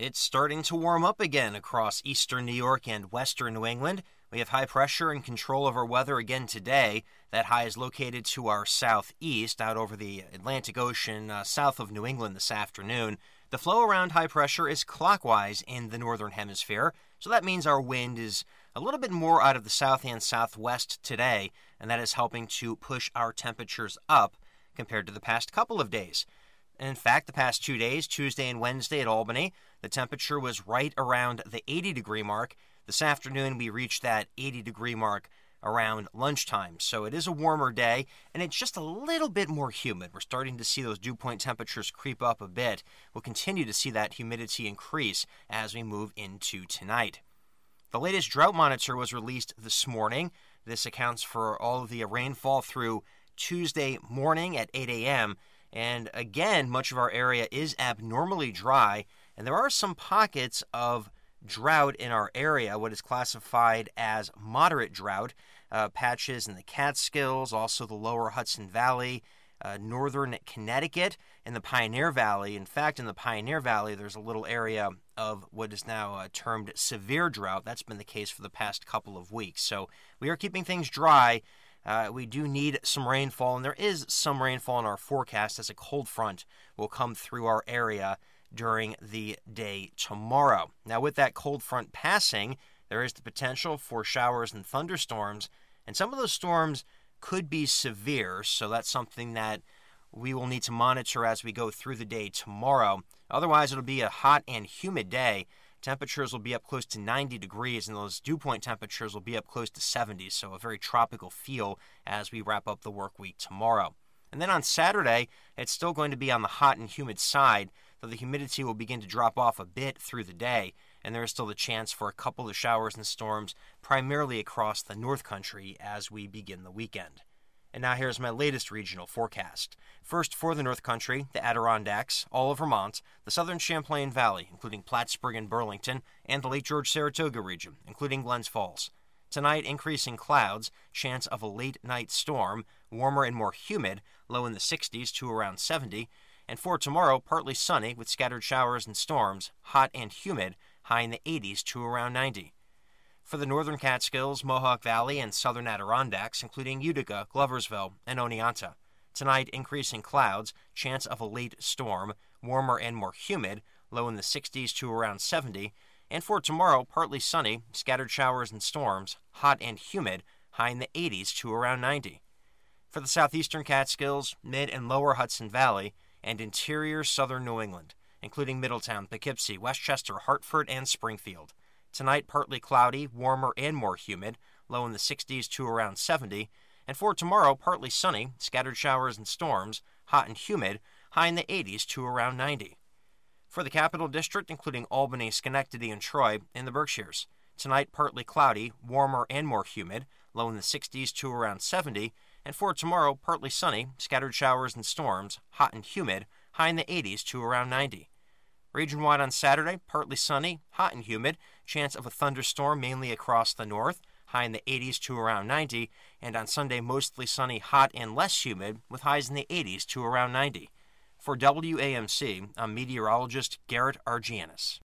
It's starting to warm up again across eastern New York and western New England. We have high pressure and control over weather again today. That high is located to our southeast, out over the Atlantic Ocean, south of New England this afternoon. The flow around high pressure is clockwise in the northern hemisphere, so that means our wind is a little bit more out of the south and southwest today, and that is helping to push our temperatures up compared to the past couple of days. In fact, the past 2 days, Tuesday and Wednesday at Albany, the temperature was right around the 80-degree mark. This afternoon, we reached that 80-degree mark around lunchtime. So it is a warmer day, and it's just a little bit more humid. We're starting to see those dew point temperatures creep up a bit. We'll continue to see that humidity increase as we move into tonight. The latest drought monitor was released this morning. This accounts for all of the rainfall through Tuesday morning at 8 a.m., and again, much of our area is abnormally dry, and there are some pockets of drought in our area, what is classified as moderate drought, patches in the Catskills, also the lower Hudson Valley, northern Connecticut, and the Pioneer Valley. In fact, in the Pioneer Valley, there's a little area of what is now termed severe drought. That's been the case for the past couple of weeks. So we are keeping things dry. We do need some rainfall, and there is some rainfall in our forecast as a cold front will come through our area during the day tomorrow. Now, with that cold front passing, there is the potential for showers and thunderstorms, and some of those storms could be severe, so that's something that we will need to monitor as we go through the day tomorrow. Otherwise, it'll be a hot and humid day. Temperatures will be up close to 90 degrees, and those dew point temperatures will be up close to 70, so a very tropical feel as we wrap up the work week tomorrow. And then on Saturday, it's still going to be on the hot and humid side, though the humidity will begin to drop off a bit through the day, and there is still the chance for a couple of showers and storms, primarily across the North Country as we begin the weekend. And now here's my latest regional forecast. First, for the North Country, the Adirondacks, all of Vermont, the southern Champlain Valley, including Plattsburgh and Burlington, and the Lake George-Saratoga region, including Glens Falls. Tonight, increasing clouds, chance of a late-night storm, warmer and more humid, low in the 60s to around 70. And for tomorrow, partly sunny with scattered showers and storms, hot and humid, high in the 80s to around 90. For the northern Catskills, Mohawk Valley, and southern Adirondacks, including Utica, Gloversville, and Oneonta. Tonight, increasing clouds, chance of a late storm, warmer and more humid, low in the 60s to around 70. And for tomorrow, partly sunny, scattered showers and storms, hot and humid, high in the 80s to around 90. For the southeastern Catskills, mid and lower Hudson Valley, and interior southern New England, including Middletown, Poughkeepsie, Westchester, Hartford, and Springfield. Tonight, partly cloudy, warmer and more humid, low in the 60s to around 70. And for tomorrow, partly sunny, scattered showers and storms, hot and humid, high in the 80s to around 90. For the Capital District, including Albany, Schenectady, and Troy, in the Berkshires. Tonight, partly cloudy, warmer and more humid, low in the 60s to around 70. And for tomorrow, partly sunny, scattered showers and storms, hot and humid, high in the 80s to around 90. Region-wide on Saturday, partly sunny, hot and humid, chance of a thunderstorm mainly across the north, high in the 80s to around 90, and on Sunday, mostly sunny, hot, and less humid, with highs in the 80s to around 90. For WAMC, I'm meteorologist Garrett Argianis.